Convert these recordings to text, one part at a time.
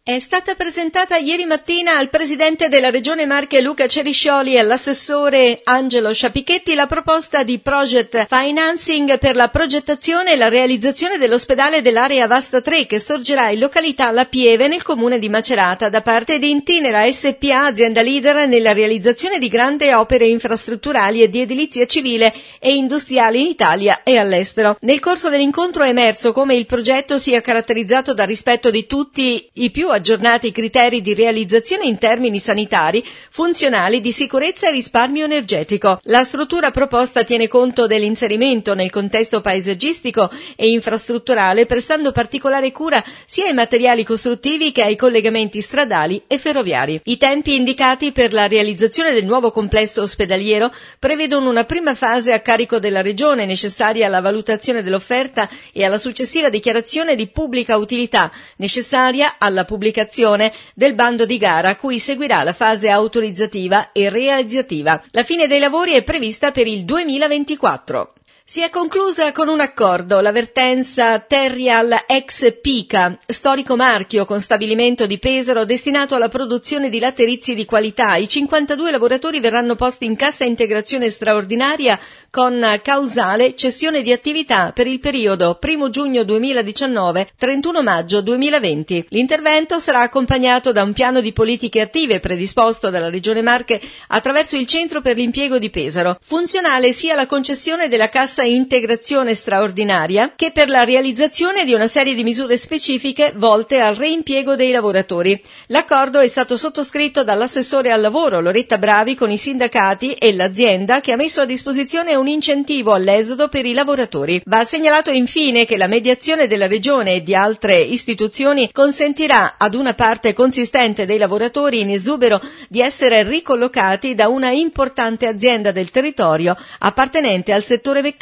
È stata presentata ieri mattina al presidente della Regione Marche Luca Ceriscioli e all'assessore Angelo Sciapichetti la proposta di project financing per la progettazione e la realizzazione dell'ospedale dell'area Vasta 3 che sorgerà in località La Pieve nel comune di Macerata da parte di Intinera SPA, azienda leader nella realizzazione di grandi opere infrastrutturali e di edilizia civile e industriale in Italia e all'estero. Nel corso dell'incontro è emerso come il progetto sia caratterizzato dal rispetto di tutti i più aggiornati criteri di realizzazione in termini sanitari, funzionali, di sicurezza e risparmio energetico. La struttura proposta tiene conto dell'inserimento nel contesto paesaggistico e infrastrutturale, prestando particolare cura sia ai materiali costruttivi che ai collegamenti stradali e ferroviari. I tempi indicati per la realizzazione del nuovo complesso ospedaliero prevedono una prima fase a carico della Regione necessaria alla valutazione dell'offerta e alla successiva dichiarazione di pubblica utilità necessaria alla pubblicazione del bando di gara a cui seguirà la fase autorizzativa e realizzativa. La fine dei lavori è prevista per il 2024. Si è conclusa con un accordo la vertenza Terrial ex Pica, storico marchio con stabilimento di Pesaro destinato alla produzione di latterizi di qualità. I 52 lavoratori verranno posti in cassa integrazione straordinaria con causale cessione di attività per il periodo 1 giugno 2019-31 maggio 2020. L'intervento sarà accompagnato da un piano di politiche attive predisposto dalla Regione Marche attraverso il Centro per l'Impiego di Pesaro, funzionale sia alla concessione della cassa integrazione straordinaria che per la realizzazione di una serie di misure specifiche volte al reimpiego dei lavoratori. L'accordo è stato sottoscritto dall'assessore al lavoro Loretta Bravi con i sindacati e l'azienda che ha messo a disposizione un incentivo all'esodo per i lavoratori. Va segnalato infine che la mediazione della Regione e di altre istituzioni consentirà ad una parte consistente dei lavoratori in esubero di essere ricollocati da una importante azienda del territorio appartenente al settore meccanico.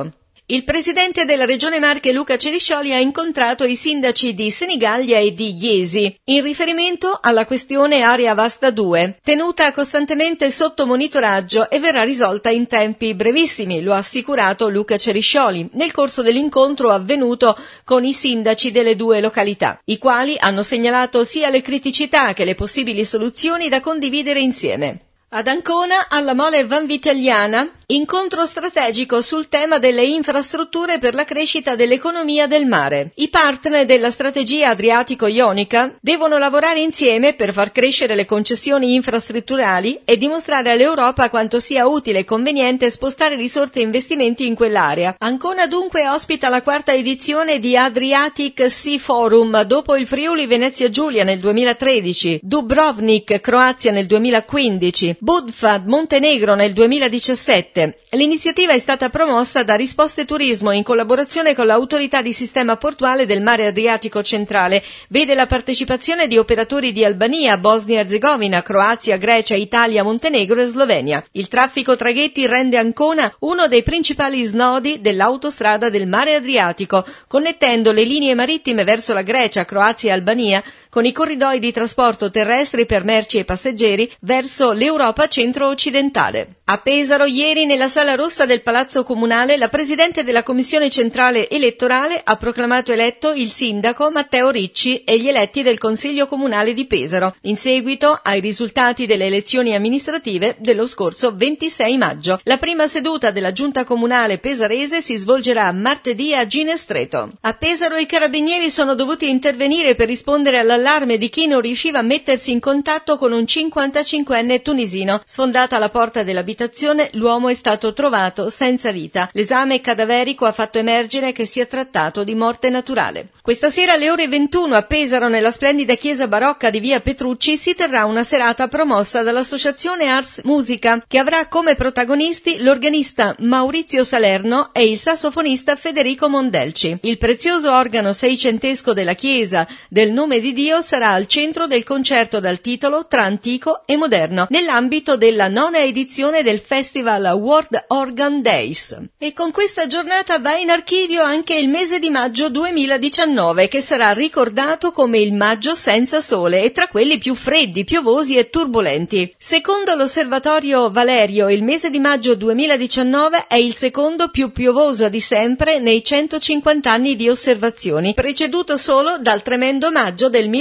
Il presidente della Regione Marche Luca Ceriscioli ha incontrato i sindaci di Senigallia e di Iesi in riferimento alla questione Area Vasta 2, tenuta costantemente sotto monitoraggio e verrà risolta in tempi brevissimi, lo ha assicurato Luca Ceriscioli nel corso dell'incontro avvenuto con i sindaci delle due località, i quali hanno segnalato sia le criticità che le possibili soluzioni da condividere insieme. Ad Ancona, alla Mole Vanvitelliana, incontro strategico sul tema delle infrastrutture per la crescita dell'economia del mare. I partner della strategia adriatico-ionica devono lavorare insieme per far crescere le concessioni infrastrutturali e dimostrare all'Europa quanto sia utile e conveniente spostare risorse e investimenti in quell'area. Ancona dunque ospita la 4ª edizione di Adriatic Sea Forum dopo il Friuli Venezia Giulia nel 2013, Dubrovnik Croazia nel 2015, Budva Montenegro nel 2017. L'iniziativa è stata promossa da Risposte Turismo in collaborazione con l'Autorità di Sistema Portuale del Mare Adriatico Centrale. Vede la partecipazione di operatori di Albania, Bosnia e Erzegovina, Croazia, Grecia, Italia, Montenegro e Slovenia. Il traffico traghetti rende Ancona uno dei principali snodi dell'autostrada del Mare Adriatico, connettendo le linee marittime verso la Grecia, Croazia e Albania con i corridoi di trasporto terrestri per merci e passeggeri verso l'Europa centro-occidentale. A Pesaro, ieri, nella Sala Rossa del Palazzo Comunale, la Presidente della Commissione Centrale Elettorale ha proclamato eletto il sindaco Matteo Ricci e gli eletti del Consiglio Comunale di Pesaro, in seguito ai risultati delle elezioni amministrative dello scorso 26 maggio. La prima seduta della Giunta Comunale pesarese si svolgerà martedì a Ginestreto. A Pesaro i carabinieri sono dovuti intervenire per rispondere all'allarme di chi non riusciva a mettersi in contatto con un 55enne tunisino. Sfondata la porta dell'abitazione, l'uomo è stato trovato senza vita. L'esame cadaverico ha fatto emergere che si è trattato di morte naturale. Questa sera alle ore 21 a Pesaro, nella splendida chiesa barocca di via Petrucci, si terrà una serata promossa dall'associazione Ars Musica, che avrà come protagonisti l'organista Maurizio Salerno e il sassofonista Federico Mondelci. Il prezioso organo seicentesco della chiesa del Nome di Dio sarà al centro del concerto dal titolo Tra antico e moderno, nell'ambito della 9ª edizione del Festival World Organ Days. E con questa giornata va in archivio anche il mese di maggio 2019, che sarà ricordato come il maggio senza sole e tra quelli più freddi, piovosi e turbolenti. Secondo l'osservatorio Valerio, il mese di maggio 2019 è il secondo più piovoso di sempre nei 150 anni di osservazioni, preceduto solo dal tremendo maggio del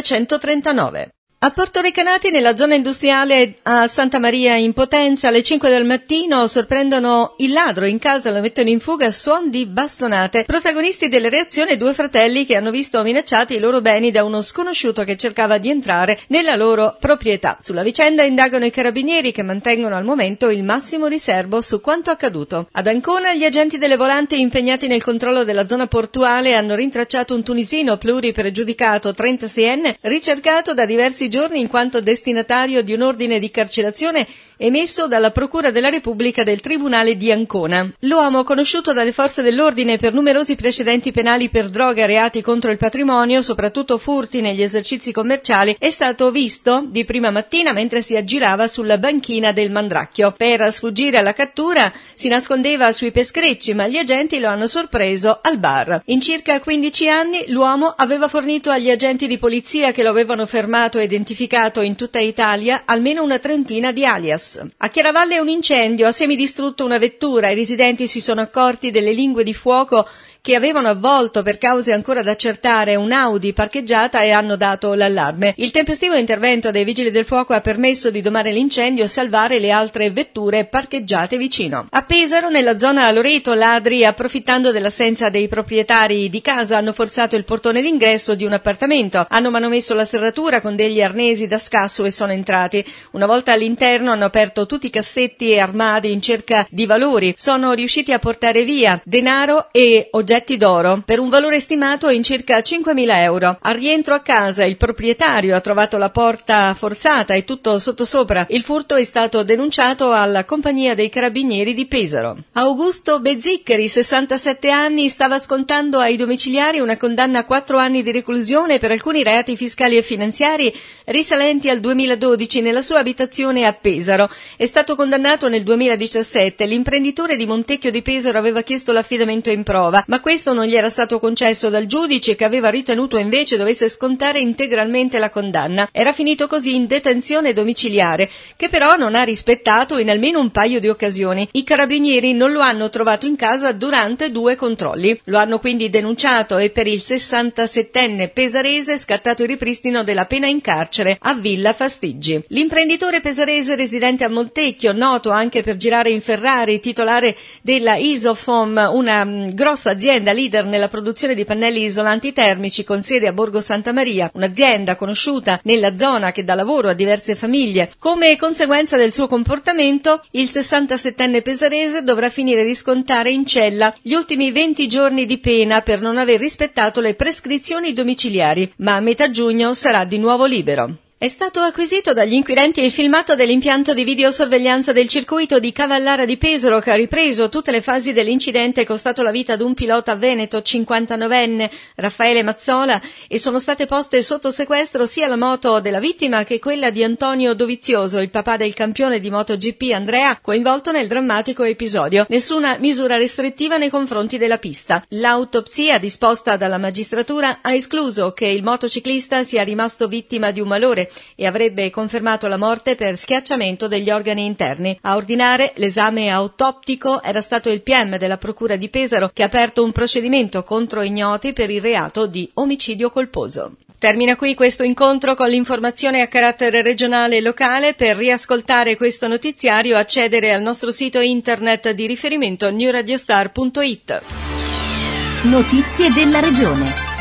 1939. A Porto Recanati, nella zona industriale a Santa Maria in Potenza, alle 5 del mattino sorprendono il ladro in casa, lo mettono in fuga a suon di bastonate. Protagonisti delle reazioni, due fratelli che hanno visto minacciati i loro beni da uno sconosciuto che cercava di entrare nella loro proprietà. Sulla vicenda indagano i carabinieri, che mantengono al momento il massimo riservo su quanto accaduto. Ad Ancona, gli agenti delle volanti impegnati nel controllo della zona portuale hanno rintracciato un tunisino pluripregiudicato 36enne ricercato da diversi giorni in quanto destinatario di un ordine di carcerazione emesso dalla Procura della Repubblica del Tribunale di Ancona. L'uomo, conosciuto dalle forze dell'ordine per numerosi precedenti penali per droga, reati contro il patrimonio, soprattutto furti negli esercizi commerciali, è stato visto di prima mattina mentre si aggirava sulla banchina del Mandracchio. Per sfuggire alla cattura si nascondeva sui pescherecci, ma gli agenti lo hanno sorpreso al bar. In circa 15 anni l'uomo aveva fornito agli agenti di polizia che lo avevano fermato e identificato in tutta Italia almeno una trentina di alias. A Chiaravalle un incendio ha semidistrutto una vettura. I residenti si sono accorti delle lingue di fuoco che avevano avvolto, per cause ancora da accertare, un'Audi parcheggiata e hanno dato l'allarme. Il tempestivo intervento dei vigili del fuoco ha permesso di domare l'incendio e salvare le altre vetture parcheggiate vicino. A Pesaro, nella zona Loreto, ladri, approfittando dell'assenza dei proprietari di casa, hanno forzato il portone d'ingresso di un appartamento, hanno manomesso la serratura con degli arnesi da scasso e sono entrati. Una volta all'interno hanno aperto tutti i cassetti e armadi in cerca di valori. Sono riusciti a portare via denaro e oggetti d'oro per un valore stimato in circa 5.000 euro. Al rientro a casa il proprietario ha trovato la porta forzata e tutto sottosopra. Il furto è stato denunciato alla compagnia dei carabinieri di Pesaro. Augusto Bezziccheri, 67 anni, stava scontando ai domiciliari una condanna a 4 anni di reclusione per alcuni reati fiscali e finanziari risalenti al 2012 nella sua abitazione a Pesaro. È stato condannato nel 2017. L'imprenditore di Montecchio di Pesaro aveva chiesto l'affidamento in prova, ma questo non gli era stato concesso dal giudice, che aveva ritenuto invece dovesse scontare integralmente la condanna. Era finito così in detenzione domiciliare, che però non ha rispettato in almeno un paio di occasioni. I carabinieri non lo hanno trovato in casa durante 2 controlli. Lo hanno quindi denunciato e per il 67enne pesarese è scattato il ripristino della pena in carcere a Villa Fastiggi. L'imprenditore pesarese residente a Montecchio, noto anche per girare in Ferrari, titolare della Isofom, una grossa azienda leader nella produzione di pannelli isolanti termici con sede a Borgo Santa Maria, un'azienda conosciuta nella zona che dà lavoro a diverse famiglie. Come conseguenza del suo comportamento, il 67enne pesarese dovrà finire di scontare in cella gli ultimi 20 giorni di pena per non aver rispettato le prescrizioni domiciliari, ma a metà giugno sarà di nuovo libero. È stato acquisito dagli inquirenti il filmato dell'impianto di videosorveglianza del circuito di Cavallara di Pesaro, che ha ripreso tutte le fasi dell'incidente costato la vita ad un pilota veneto 59enne, Raffaele Mazzola, e sono state poste sotto sequestro sia la moto della vittima che quella di Antonio Dovizioso, il papà del campione di MotoGP Andrea, coinvolto nel drammatico episodio. Nessuna misura restrittiva nei confronti della pista. L'autopsia disposta dalla magistratura ha escluso che il motociclista sia rimasto vittima di un malore e avrebbe confermato la morte per schiacciamento degli organi interni. A ordinare l'esame autoptico era stato il PM della Procura di Pesaro, che ha aperto un procedimento contro ignoti per il reato di omicidio colposo. Termina qui questo incontro con l'informazione a carattere regionale e locale. Per riascoltare questo notiziario accedere al nostro sito internet di riferimento newradiostar.it. Notizie della regione.